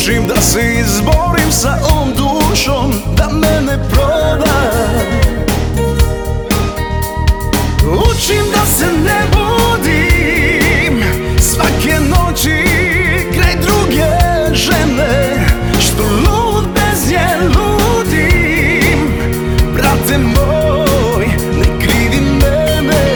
Učim da se izborim sa ovom dušom, da me ne proda. Učim da se ne budim svake noći kraj druge žene, što lud bez nje ludim. Brate moj, ne krivi mene.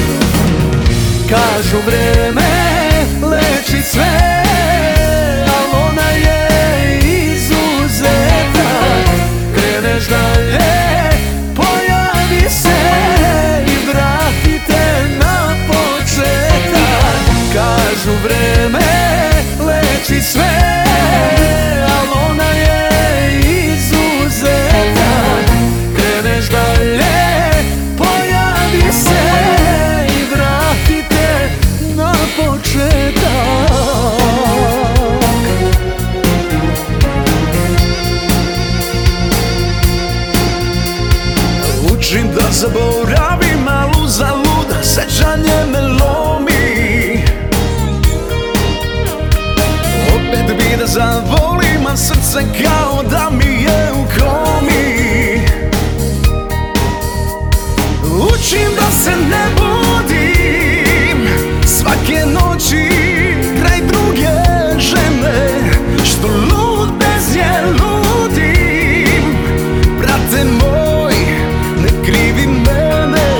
Kažu vreme leči sve, al ona je izuzetak. Kreneš dalje, pojavi se i vrati te na početak. Kažu vreme leči sve, al ona je izuzetak. Kreneš dalje, pojavi se i vrati te na početak. Učim da zaboravim, al uzalud sećanje me lomi. Opet bi da zavolim, a srce kao da mi je u komi. Učim da se ne budim svake noći kraj druge žene, što lud bez nje ludim. Brate moj, ne krivi mene.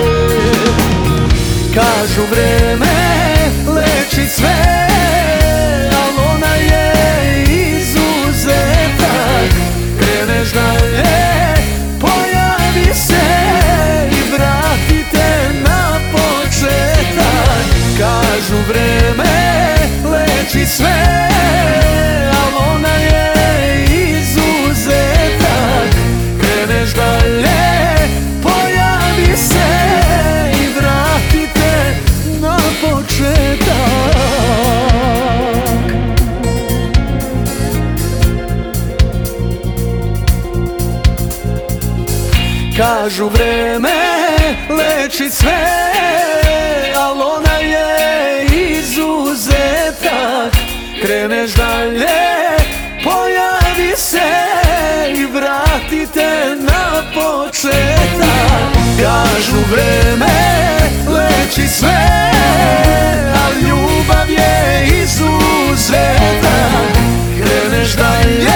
Kažu vreme leči sve, al ona je izuzetak. Kreneš dalje, pojavi se i vrati te na početak. Kažu vreme leči sve, al ona je izuzetak. Kreneš dalje, pojavi se i vrati te na početak. Kažu vreme leči sve, al ona je izuzetak. Kreneš dalje, pojavi se i vrati te na početak. Kažu vreme leči sve, al ljubav je izuzetak. Kreneš dalje,